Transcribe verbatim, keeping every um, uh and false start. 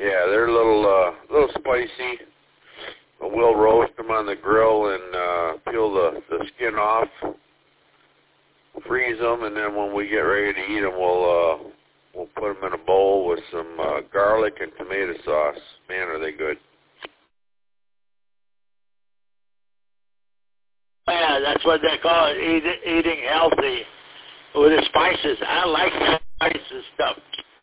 Yeah, they're a little, uh, little spicy. We'll roast them on the grill and uh, peel the, the skin off, freeze them, and then when we get ready to eat them, we'll uh, we'll put them in a bowl with some uh, garlic and tomato sauce. Man, are they good! Yeah, that's what they call it, eat, eating healthy with the spices. I like spices stuff.